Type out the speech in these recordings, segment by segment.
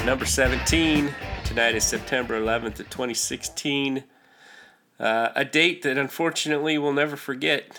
number 17. Tonight is September 11th of 2016. A date that unfortunately we'll never forget.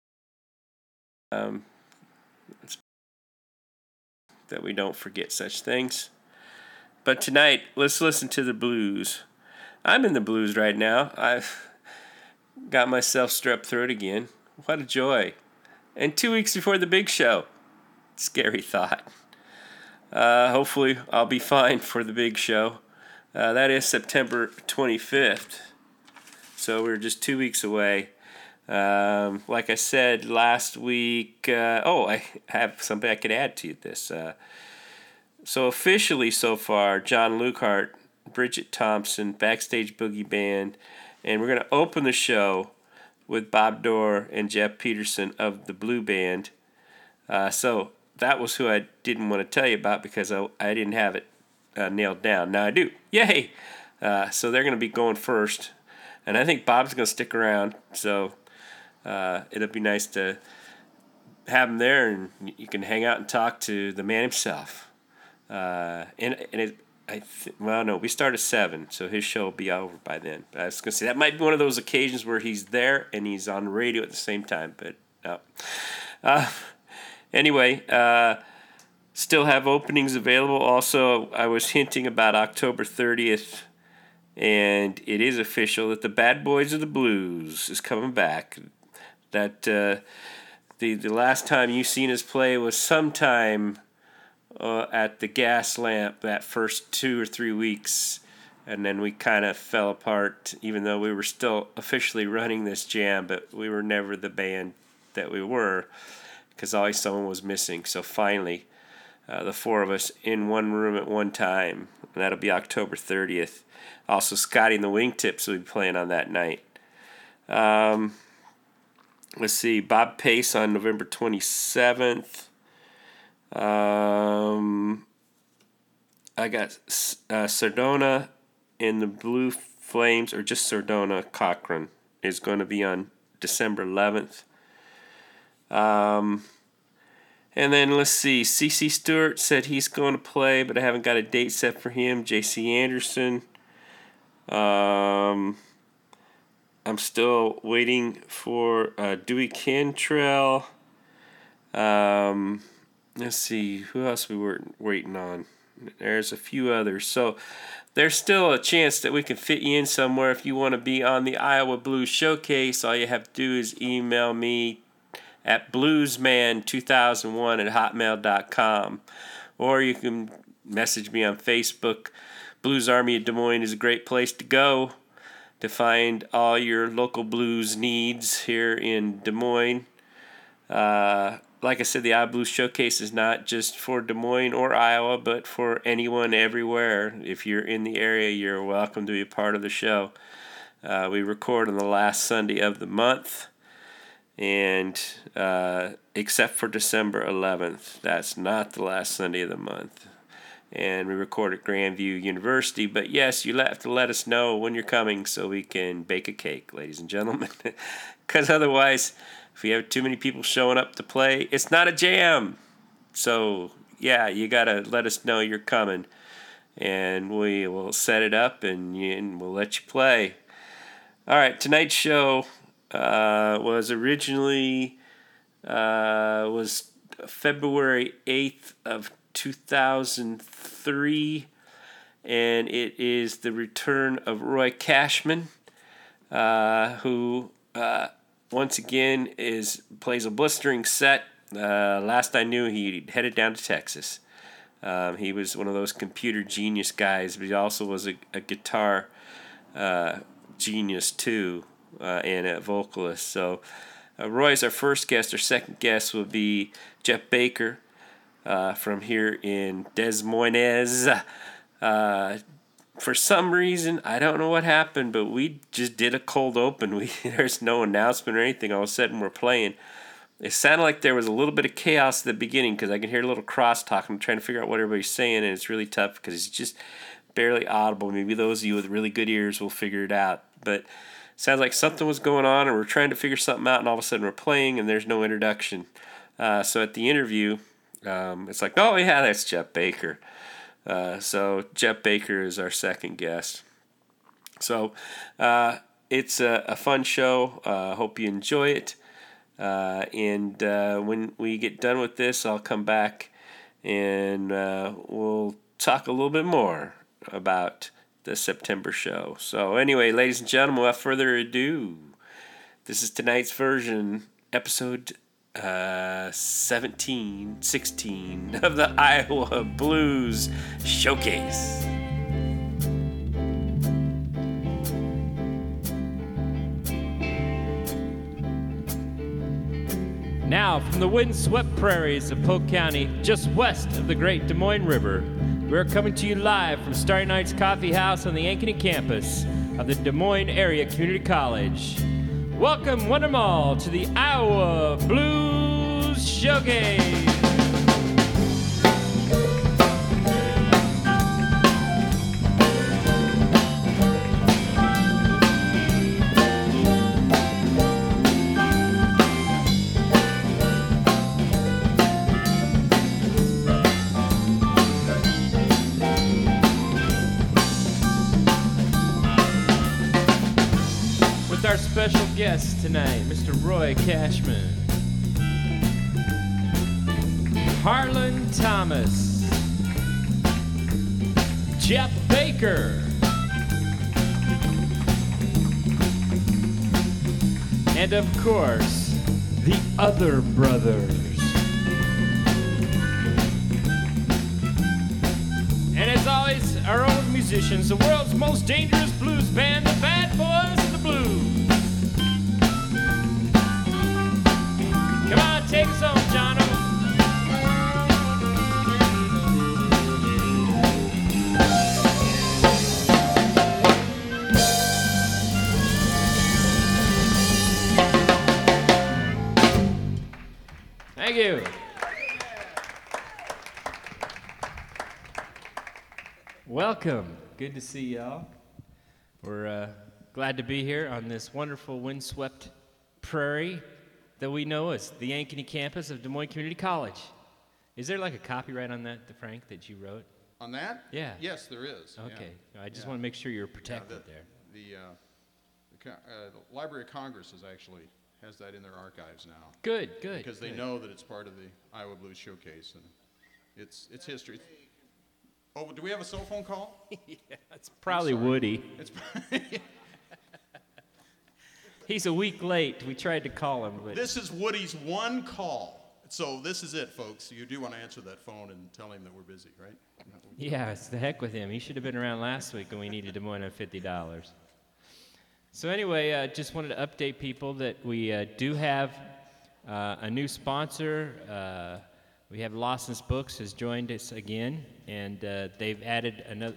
That we don't forget such things. But tonight, let's listen to the blues. I'm in the blues right now. I've got myself strep throat again. What a joy. And 2 weeks before the big show. Scary thought. Hopefully I'll be fine for the big show. That is September 25th. So we're just 2 weeks away. Like I said last week, I have something I could add to this. So officially so far, John Lukehart, Bridget Thompson, Backstage Boogie Band, and we're going to open the show with Bob Dorr and Jeff Peterson of the Blue Band. So that was who I didn't want to tell you about because I didn't have it nailed down. Now I do. Yay! So they're going to be going first. And I think Bob's going to stick around. So it'll be nice to have him there and you can hang out and talk to the man himself. We start at 7, so his show will be over by then. But I was going to say, that might be one of those occasions where he's there and he's on the radio at the same time, but no. Anyway, still have openings available. Also, I was hinting about October 30th, and it is official that the Bad Boys of the Blues is coming back. That the last time you seen us play was sometime at the Gas Lamp that first 2 or 3 weeks, and then we kind of fell apart, even though we were still officially running this jam, but we were never the band that we were, because always someone was missing. So finally, the four of us in one room at one time, and that'll be October 30th. Also, Scotty and the Wingtips will be playing on that night. Let's see, Bob Pace on November 27th. I got Sardona in the Blue Flames, or just Sardona Cochran, is going to be on December 11th. And then let's see, C.C. Stewart said he's going to play, but I haven't got a date set for him. J.C. Anderson. I'm still waiting for Dewey Cantrell. Let's see, who else we were waiting on? There's a few others. So there's still a chance that we can fit you in somewhere if you want to be on the Iowa Blues Showcase. All you have to do is email me at bluesman2001@hotmail.com. Or you can message me on Facebook. Blues Army of Des Moines is a great place to go to find all your local blues needs here in Des Moines. Like I said, the Iowa Blues Showcase is not just for Des Moines or Iowa, but for anyone everywhere. If you're in the area, you're welcome to be a part of the show. We record on the last Sunday of the month, and except for December 11th. That's not the last Sunday of the month. And we record at Grandview University. But yes, you have to let us know when you're coming so we can bake a cake, ladies and gentlemen. Because otherwise, if we have too many people showing up to play, it's not a jam. So, yeah, you got to let us know you're coming. And we will set it up and we'll let you play. All right, tonight's show was originally was February 8th of 2003, and it is the return of Roy Cashman, who once again plays a blistering set. Last I knew, he headed down to Texas. He was one of those computer genius guys, but he also was a guitar genius too, and a vocalist. So Roy's our first guest. Our second guest will be Jeff Baker from here in Des Moines. For some reason, I don't know what happened, but we just did a cold open. There's no announcement or anything. All of a sudden, we're playing. It sounded like there was a little bit of chaos at the beginning because I can hear a little crosstalk. I'm trying to figure out what everybody's saying, and it's really tough because it's just barely audible. Maybe those of you with really good ears will figure it out. But it sounds like something was going on, and we're trying to figure something out, and all of a sudden we're playing, and there's no introduction. So at the interview, it's like, oh, yeah, that's Jeff Baker. So Jeff Baker is our second guest. So it's a fun show. Hope you enjoy it. And when we get done with this, I'll come back and we'll talk a little bit more about the September show. So anyway, ladies and gentlemen, without further ado, this is tonight's version, episode 16 of the Iowa Blues Showcase. Now, from the windswept prairies of Polk County, just west of the great Des Moines River, we're coming to you live from Starry Night's Coffee House on the Ankeny campus of the Des Moines Area Community College. Welcome, one and all, to the Iowa Blues Showcase. Our special guest tonight, Mr. Roy Cashman, Harlan Thomas, Jeff Baker, and of course, the other brothers. And as always, our own musicians, the world's most dangerous blues band, the Bad Boys of the Blues. Come on, take us home, Jono. Thank you. Welcome. Good to see y'all. We're glad to be here on this wonderful windswept prairie that we know as the Ankeny campus of Des Moines Community College. Is there like a copyright on that, Frank, that you wrote? On that? Yeah. Yes, there is. Okay. Yeah. I just want to make sure you're protected there. The Library of Congress has that in their archives now. Good. Because they know that it's part of the Iowa Blues Showcase, and it's history. Oh, do we have a cell phone call? Yeah, it's probably Woody. It's He's a week late. We tried to call him, but This is Woody's one call. So this is it, folks. You do want to answer that phone and tell him that we're busy, right? yeah, it's the heck with him. He should have been around last week when we needed Des Moines on $50. So anyway, just wanted to update people that we do have a new sponsor. We have Lawson's Books has joined us again, and they've added another.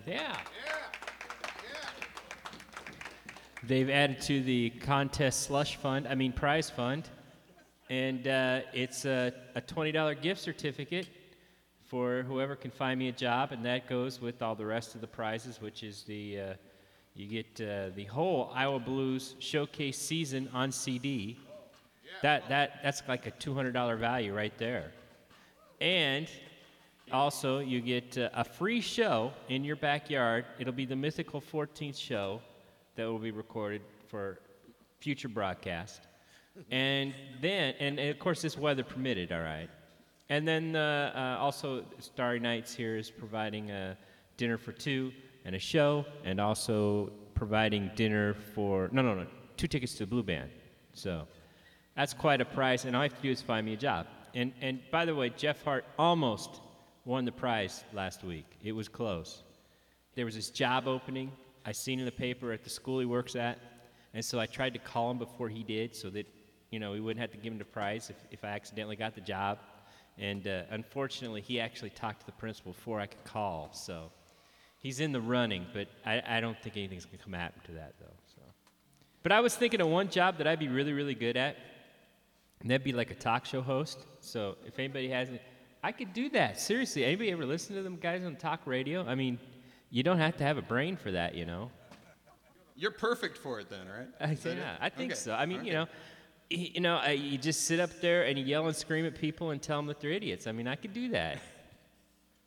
They've added to the contest prize fund, and it's a $20 gift certificate for whoever can find me a job, and that goes with all the rest of the prizes, which is you get the whole Iowa Blues Showcase season on CD. That's like a $200 value right there, and also you get a free show in your backyard. It'll be the mythical 14th show that will be recorded for future broadcast. And then, and of course, this weather permitted, all right. And then also, Starry Nights here is providing a dinner for two and a show, and also providing dinner for, no, 2 tickets to the Blue Band. So that's quite a prize, and all I have to do is find me a job. And by the way, Jeff Hart almost won the prize last week. It was close. There was this job opening I seen in the paper at the school he works at, and so I tried to call him before he did so that, we wouldn't have to give him the prize if I accidentally got the job. And unfortunately, he actually talked to the principal before I could call, so he's in the running, but I don't think anything's going to come happen to that, though. So. But I was thinking of one job that I'd be really, really good at, and that'd be like a talk show host. So if anybody has it, I could do that. Seriously, anybody ever listen to them guys on talk radio? I mean, you don't have to have a brain for that, You're perfect for it then, right? I think okay. so. I mean, Okay. You just sit up there and you yell and scream at people and tell them that they're idiots. I mean, I could do that.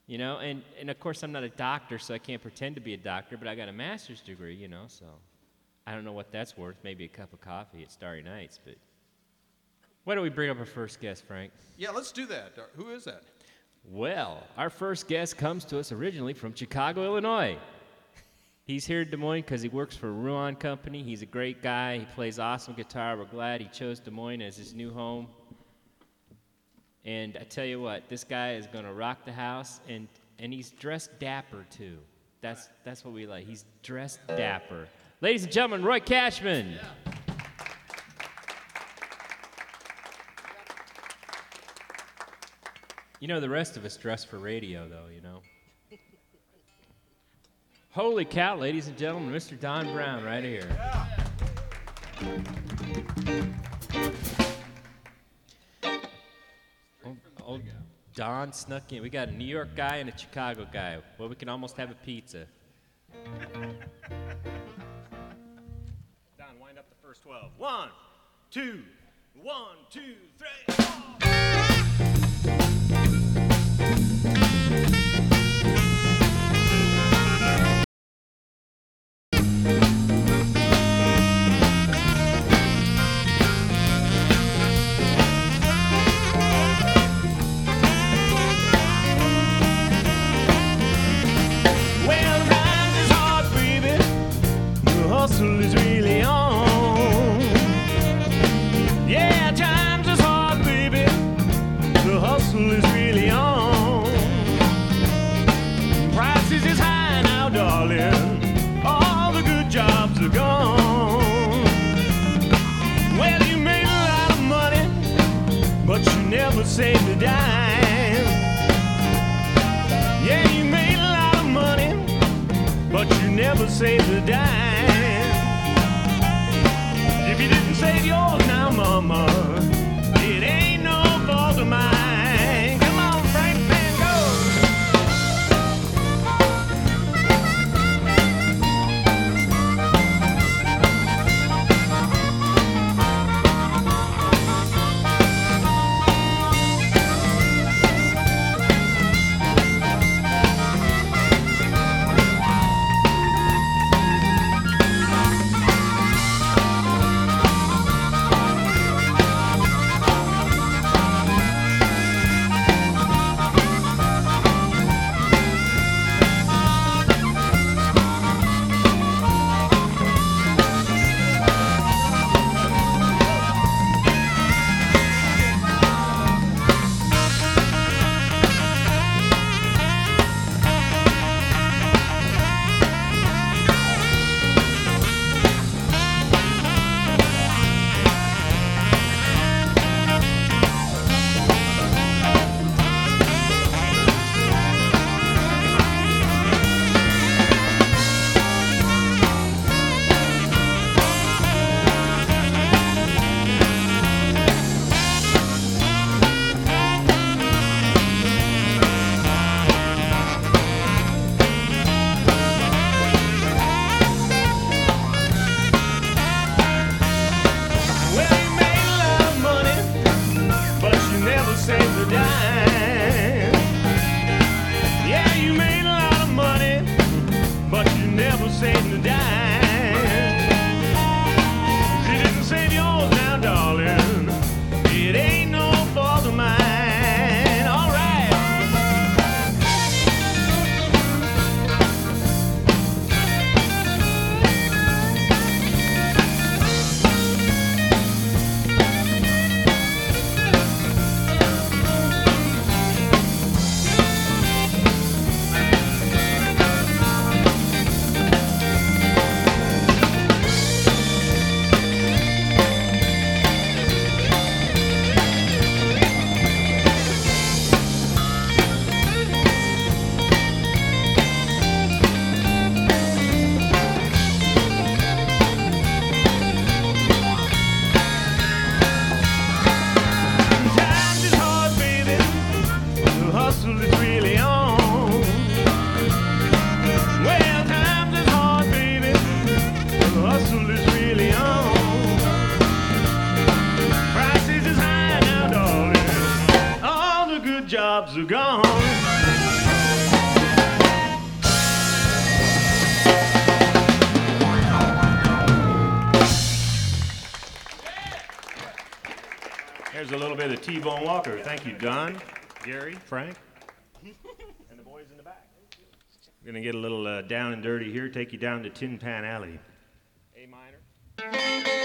You know, and of course I'm not a doctor, so I can't pretend to be a doctor, but I got a master's degree, you know, so I don't know what that's worth. Maybe a cup of coffee at Starry Nights, but why don't we bring up our first guest, Frank? Yeah, let's do that. Who is that? Well, our first guest comes to us originally from Chicago, Illinois. He's here in Des Moines because he works for Ruan Company. He's a great guy. He plays awesome guitar. We're glad he chose Des Moines as his new home. And I tell you what, this guy is going to rock the house, and he's dressed dapper, too. That's what we like. He's dressed dapper. Ladies and gentlemen, Roy Cashman. Yeah. You know, the rest of us dress for radio, though, you know. Holy cow, ladies and gentlemen, Mr. Don Brown right here. Yeah. Old Don snuck in. We got a New York guy and a Chicago guy. Well, we can almost have a pizza. Don, wind up the first 12. 1, 2, 1, 2, 3, 4. Is really on. Yeah, times is hard, baby. The hustle is really on. Prices is high now, darling. All the good jobs are gone. Well, you made a lot of money, but you never saved a dime. Yeah, you made a lot of money, but you never saved a dime. If you didn't save yours now, mama, it ain't no fault of mine. Come on, Frank Van Gogh. jobs are gone. There's a little bit of T-Bone Walker. Thank you, Don, Gary, Frank, and the boys in the back. We're going to get a little down and dirty here, take you down to Tin Pan Alley. A minor.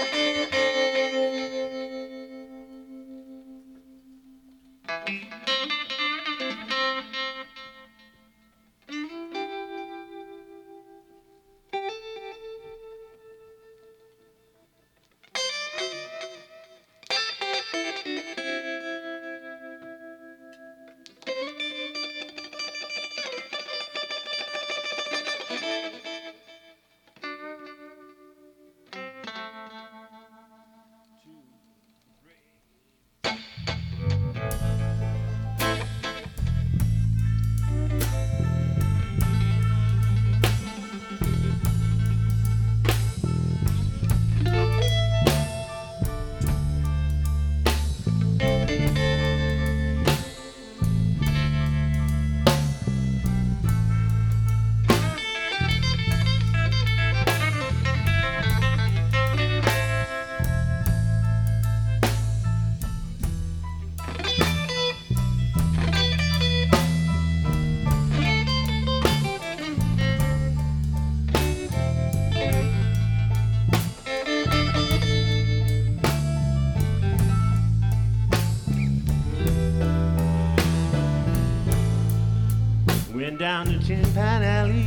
Went down to Tin Pan Alley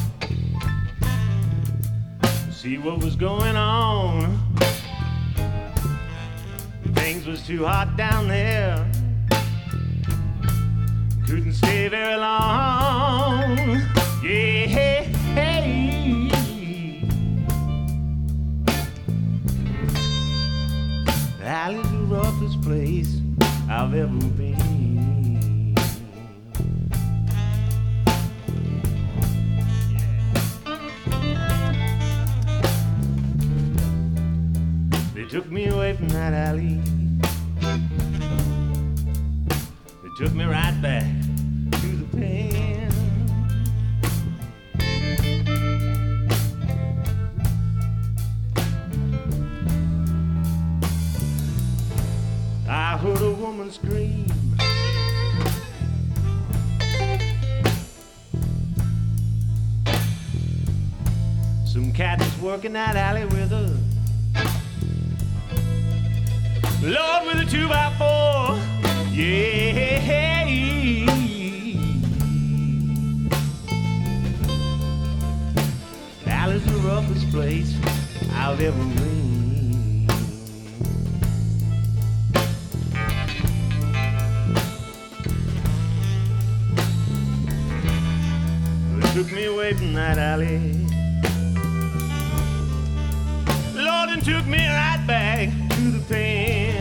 to see what was going on. Things was too hot down there, couldn't stay very long. Yeah, hey, hey. The alley's the roughest place I've ever been. They took me away from that alley. They took me right back to the pen. I heard a woman scream. Some cat was working that alley with her. Lord, with a 2x4, yeah. Alley's the roughest place I've ever been. They took me away from that alley, Lord, and took me right back to the pen.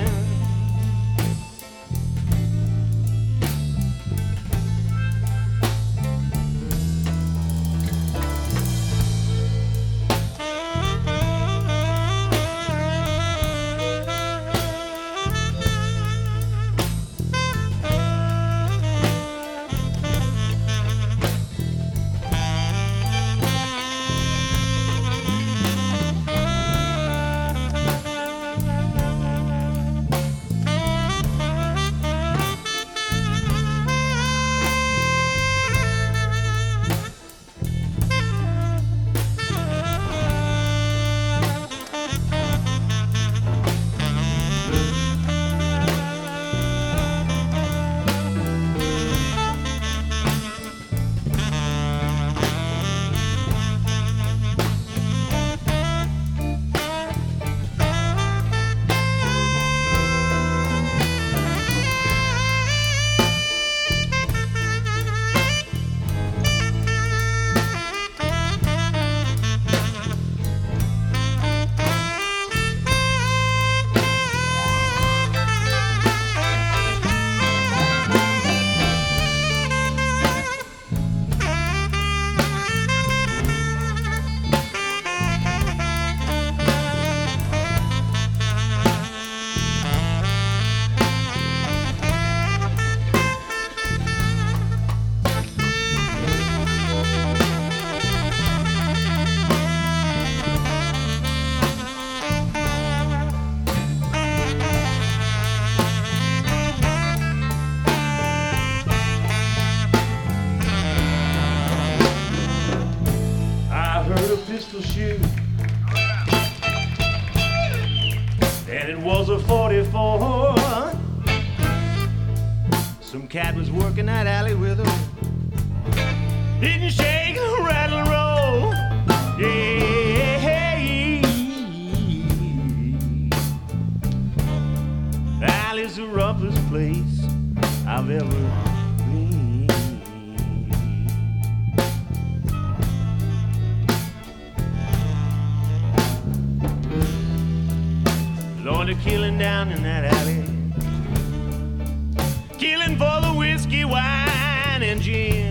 and it was a 44. Some cat was working that alley with her. Didn't shake, rattle, and roll. Yeah. The alley's the roughest place I've ever been. Lord, they're killing down in that alley. Killing for the whiskey, wine, and gin.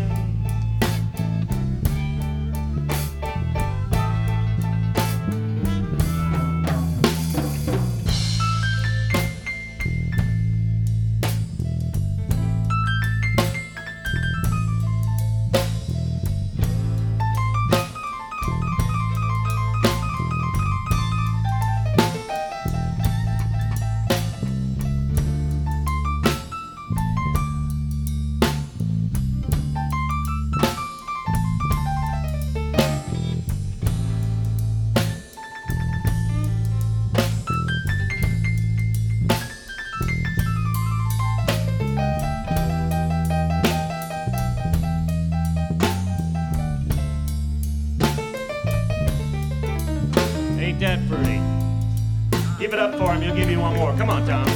Ain't that pretty? Give it up for him, he'll give you one more. Come on, Tom.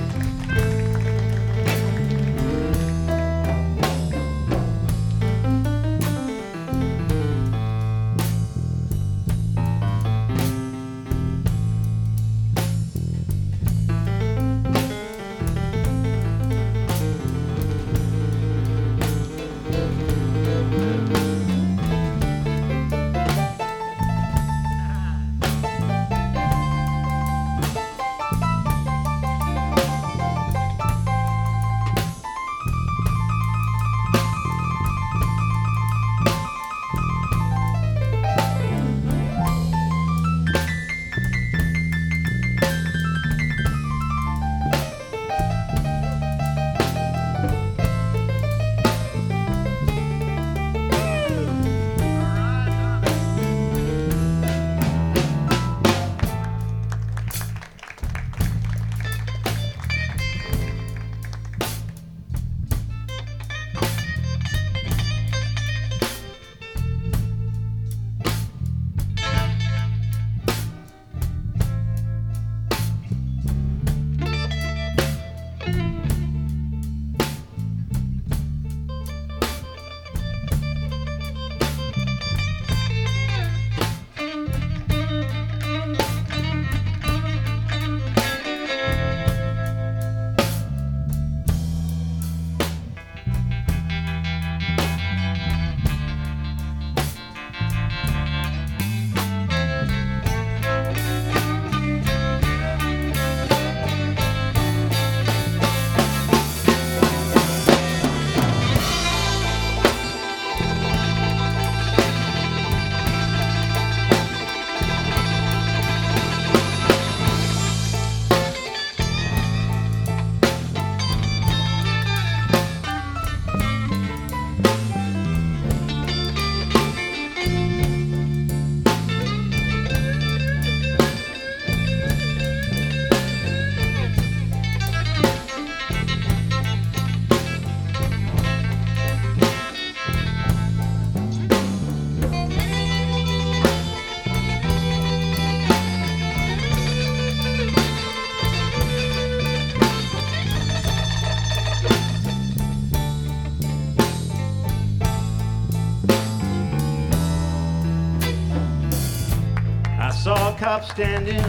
Saw a cop standing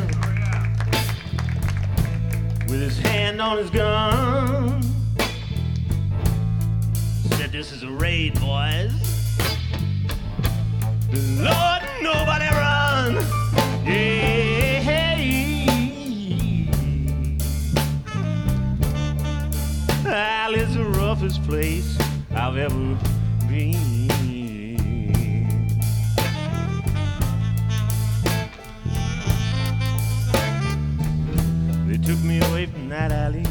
with his hand on his gun. Said, "This is a raid, boys. Lord, nobody run." Yeah. Alley's the roughest place I've ever been. Took me away from that alley.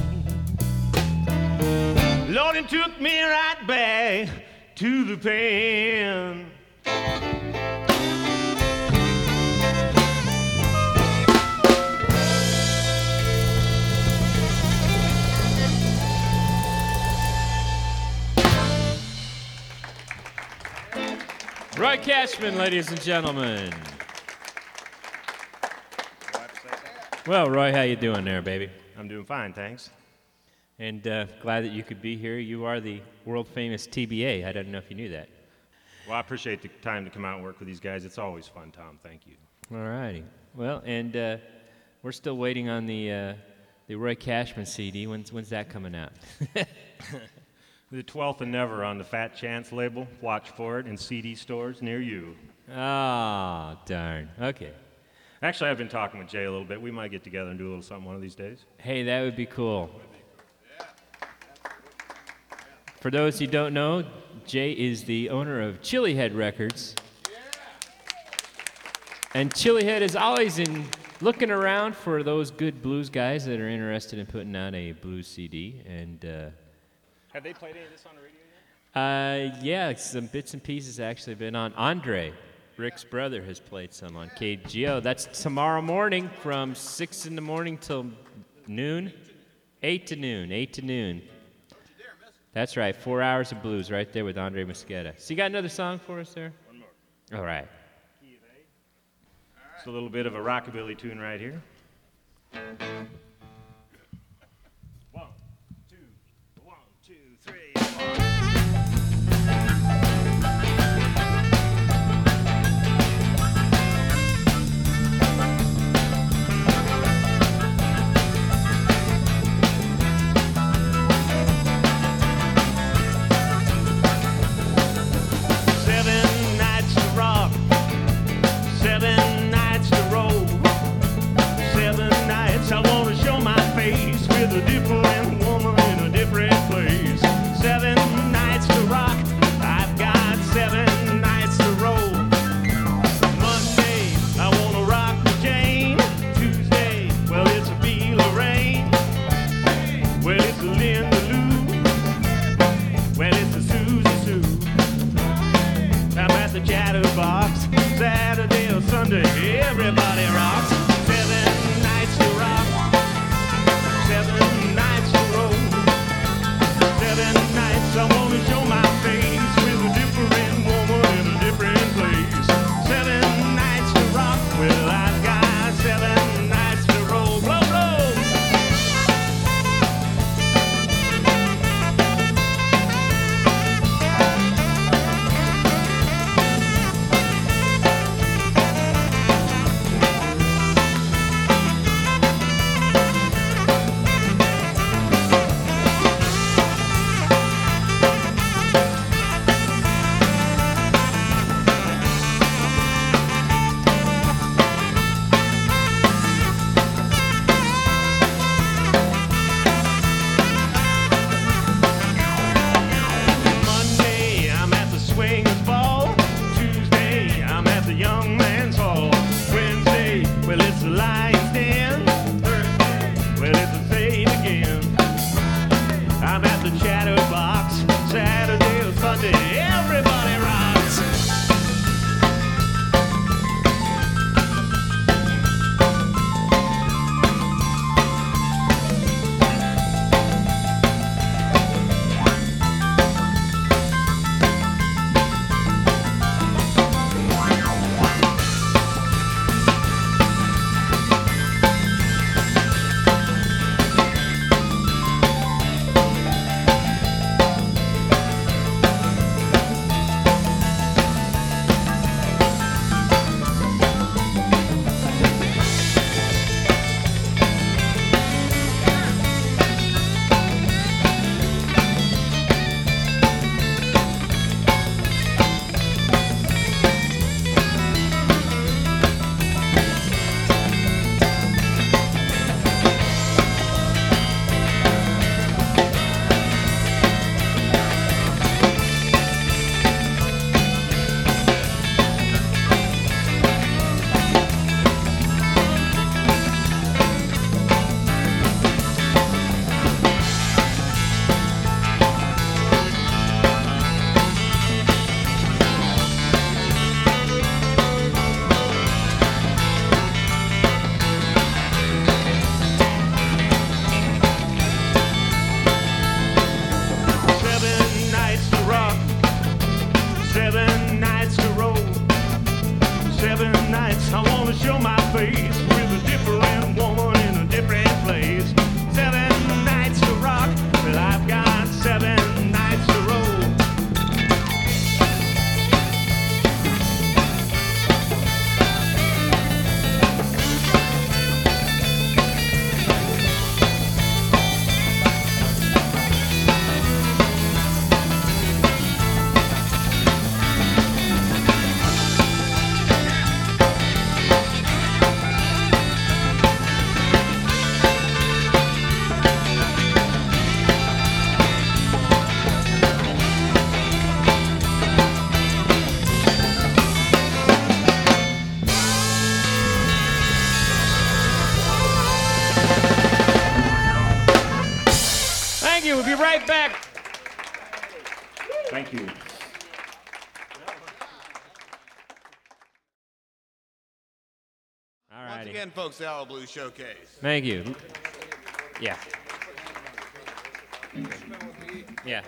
Lord, it took me right back to the pen. Roy Cashman, ladies and gentlemen. Well, Roy, how you doing there, baby? I'm doing fine, thanks. And glad that you could be here. You are the world-famous TBA. I don't know if you knew that. Well, I appreciate the time to come out and work with these guys. It's always fun, Tom. Thank you. All righty. Well, and we're still waiting on the Roy Cashman CD. When's that coming out? The 12th and never on the Fat Chance label. Watch for it in CD stores near you. Ah, darn. Okay. Actually, I've been talking with Jay a little bit. We might get together and do a little something one of these days. Hey, that would be cool. For those who don't know, Jay is the owner of Chilihead Records. And Chilihead is always looking around for those good blues guys that are interested in putting out a blues CD. And have they played any of this on the radio yet? yeah, some bits and pieces actually been on. Andre, Rick's brother, has played some on KGO. That's tomorrow morning from 6 in the morning till noon. 8 to noon. That's right, 4 hours of blues right there with Andre Mosqueda. So you got another song for us there? One more. All right. Key of A. It's a little bit of a rockabilly tune right here. 1, 2, 1, 2, 3, 4. right back. Thank you. All Once righty. again, folks, the Iowa Blues Showcase. Thank you. Yeah. Yeah.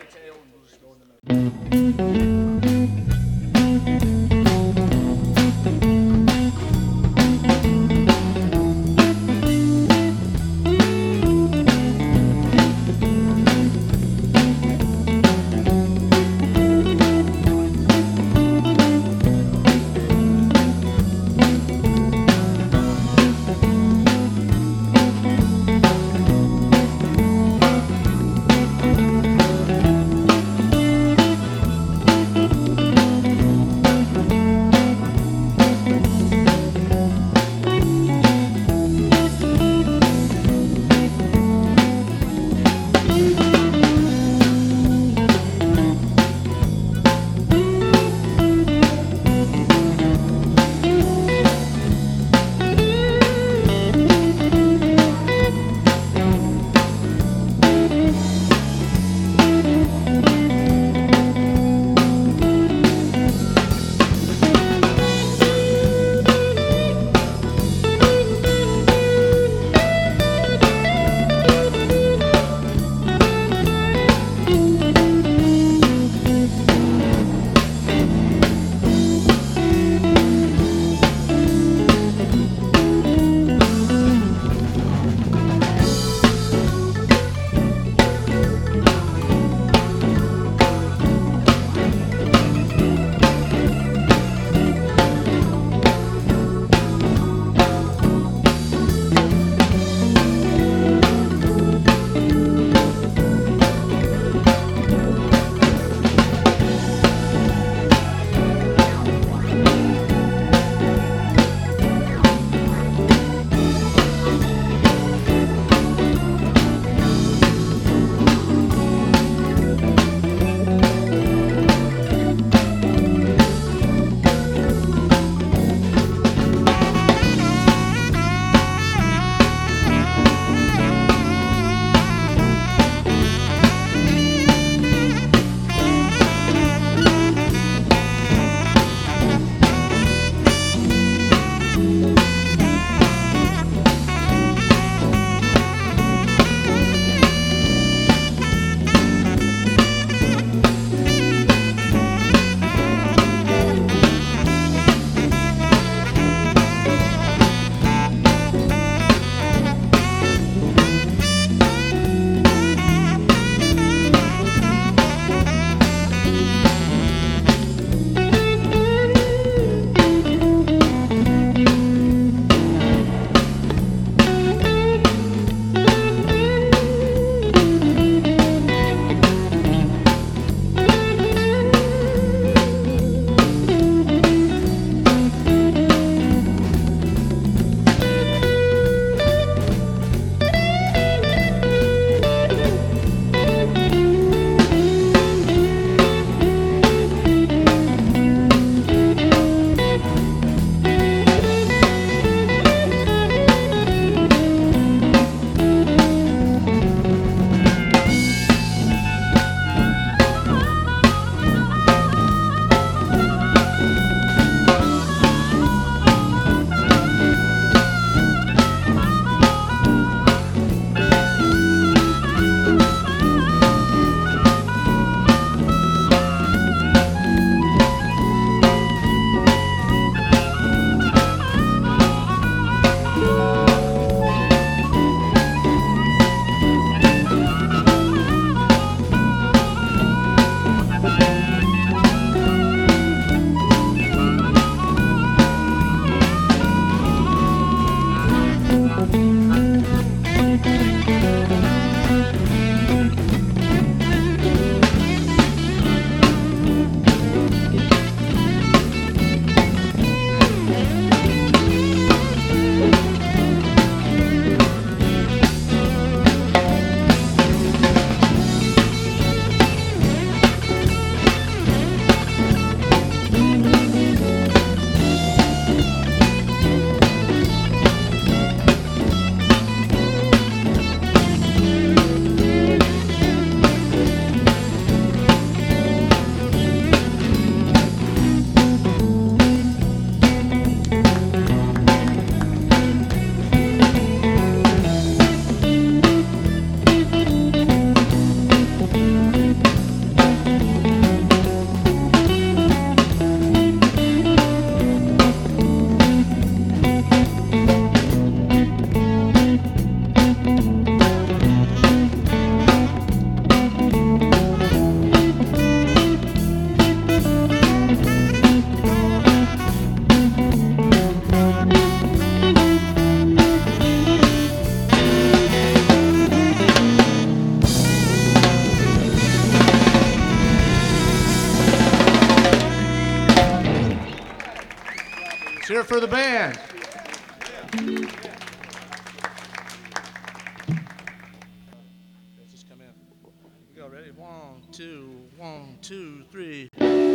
it for the band. Let's just come in. We go, ready? 1, 2, 3.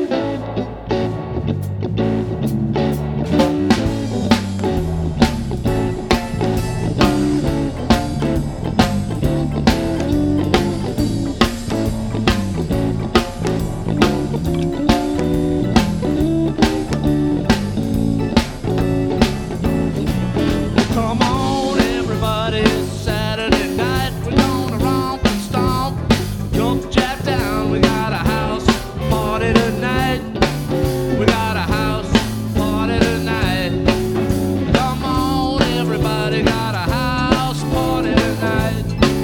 Come on, everybody, it's Saturday night. We're gonna romp and stomp, jump jack down. We got a house party tonight. We got a house party tonight. Come on, everybody, got a house party tonight.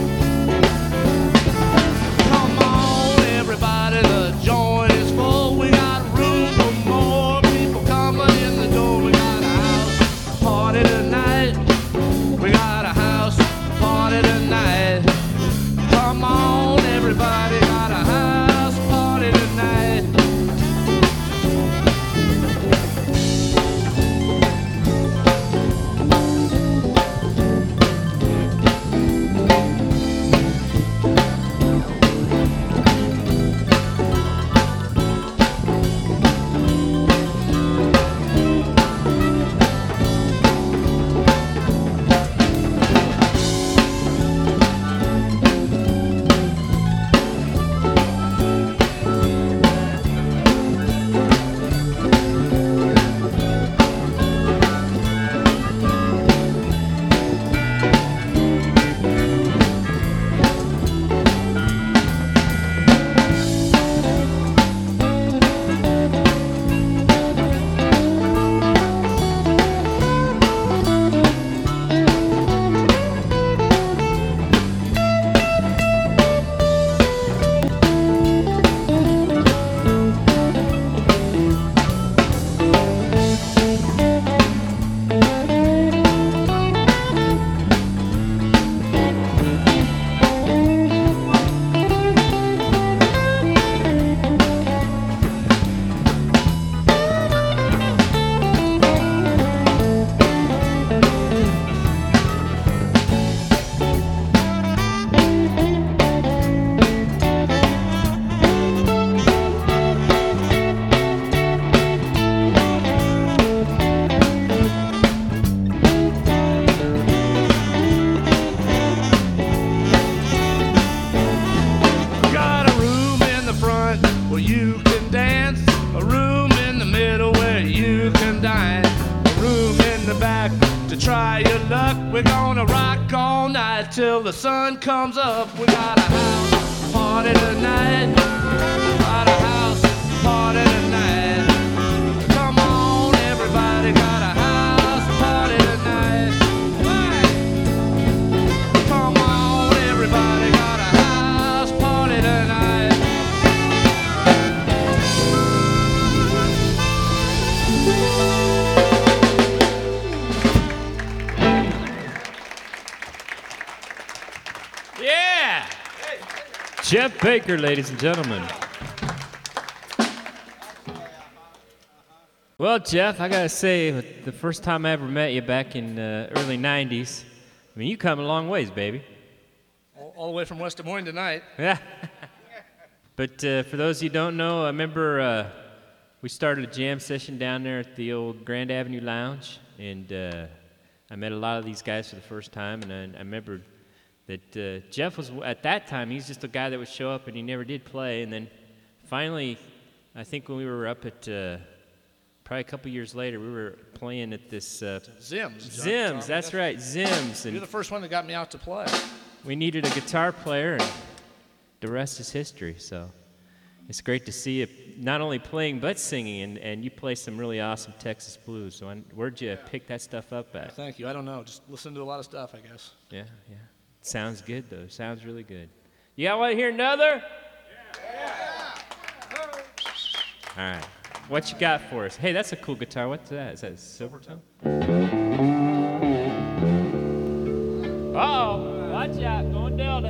Come on, everybody, the joint is full. We got room for more people coming in the door. We got a house party tonight. We got a house party tonight. Come on, everybody, got a house party tonight. Got a room in the front where you can dance, a room in the middle where you can dine, a room in the back to try your luck. We're gonna rock all night till the sun comes up. We got a house party tonight. Got a house party tonight. Come on, everybody, got a house party tonight. Come on, everybody, got a house party tonight. Yeah! Jeff Baker, ladies and gentlemen. Well, Jeff, I gotta say, the first time I ever met you back in early 90s, I mean, you come a long ways, baby. All the way from West Des Moines tonight. Yeah. But for those of you who don't know, I remember we started a jam session down there at the old Grand Avenue Lounge, and I met a lot of these guys for the first time, and I remember that Jeff was, at that time, he's just a guy that would show up and he never did play, and then finally, I think when we were up at, probably a couple years later, we were playing at this... Zims, that's right, Zims. You're And the first one that got me out to play. we needed a guitar player, and the rest is history, so it's great to see you not only playing but singing, and you play some really awesome Texas blues, so where'd you pick that stuff up at? Thank you. I don't know. Just listen to a lot of stuff, I guess. Yeah. Sounds good, though. Sounds really good. You all want to hear another? All right. What you got for us? Hey, that's a cool guitar. What's that? Is that a Silvertone? Uh-oh. Watch out. Going Delta.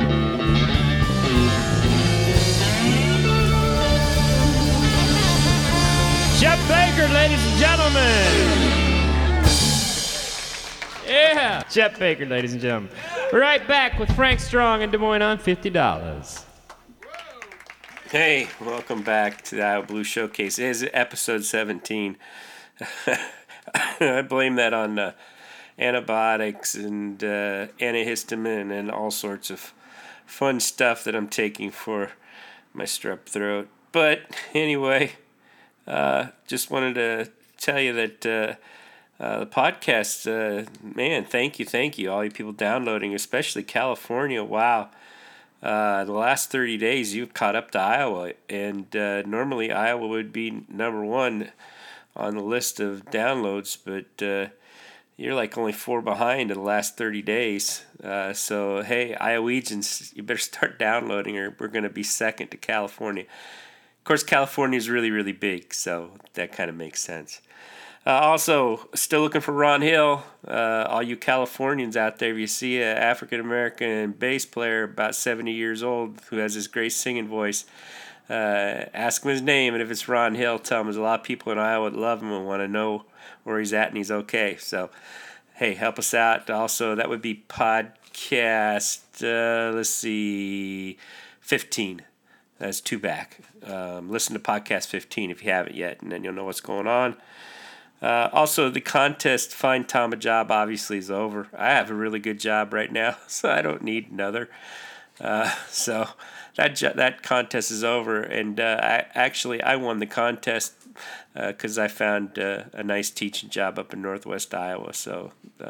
Chet Baker, ladies and gentlemen. Yeah, Chet Baker, ladies and gentlemen. We're right back with Frank Strong in Des Moines on $50. Hey, welcome back to the Iowa Blues Showcase. It is episode 17. I blame that on antibiotics and antihistamine and all sorts of fun stuff that I'm taking for my strep throat. But anyway, just wanted to tell you that the podcast, man, thank you, all you people downloading, especially California. Wow. The last 30 days, you've caught up to Iowa, and normally Iowa would be number one on the list of downloads, but you're like only 4 behind in the last 30 days. So, hey, Iowegians, you better start downloading or we're going to be second to California. Of course, California is really, really big, so that kind of makes sense. Also, still looking for Ron Hill. All you Californians out there, if you see an African-American bass player about 70 years old who has this great singing voice, ask him his name, and if it's Ron Hill, tell him there's a lot of people in Iowa that love him and want to know where he's at and he's okay. So, hey, help us out. Also, that would be podcast, 15. That's 2 back. Listen to podcast 15 if you haven't yet, and then you'll know what's going on. Also, the contest, Find Tom a Job, obviously is over. I have a really good job right now, so I don't need another. So that contest is over, and I won the contest because I found a nice teaching job up in Northwest Iowa. So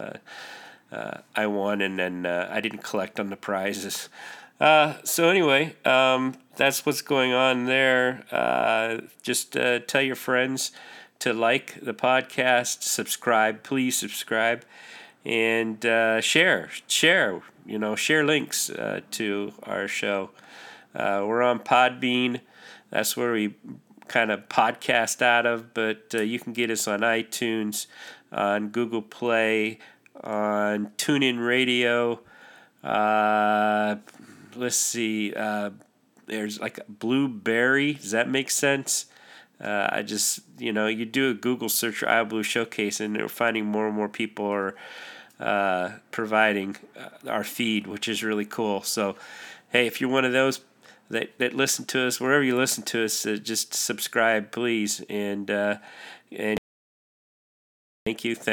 I won, and then I didn't collect on the prizes. So anyway, that's what's going on there. Just tell your friends to like the podcast, subscribe, please subscribe, and share links to our show. We're on Podbean. That's where we kind of podcast out of, but you can get us on iTunes, on Google Play, on TuneIn Radio. Let's see. There's like a Blueberry. Does that make sense? I just, you do a Google search for Iowa Blues Showcase, and we're finding more and more people are providing our feed, which is really cool. So, hey, if you're one of those that listen to us, wherever you listen to us, just subscribe, please. And thank you.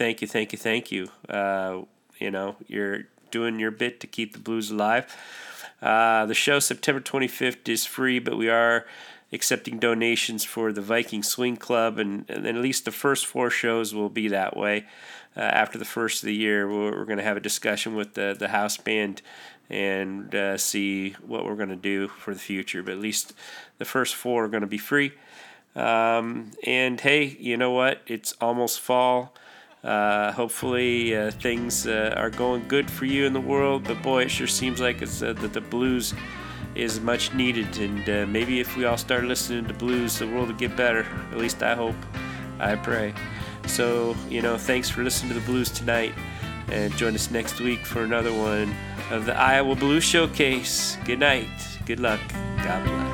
You're doing your bit to keep the blues alive. The show September 25th is free, but we are accepting donations for the Viking Swing Club, and at least the first 4 shows will be that way. After the first of the year, we're going to have a discussion with the house band and see what we're going to do for the future. But at least the first 4 are going to be free. And hey, you know what? It's almost fall. Hopefully things are going good for you in the world, but boy, it sure seems like it's that the blues is much needed, and maybe if we all start listening to blues, the world will get better. At least I hope, I pray. So, thanks for listening to the blues tonight, and join us next week for another one of the Iowa Blues Showcase. Good night, good luck, God bless.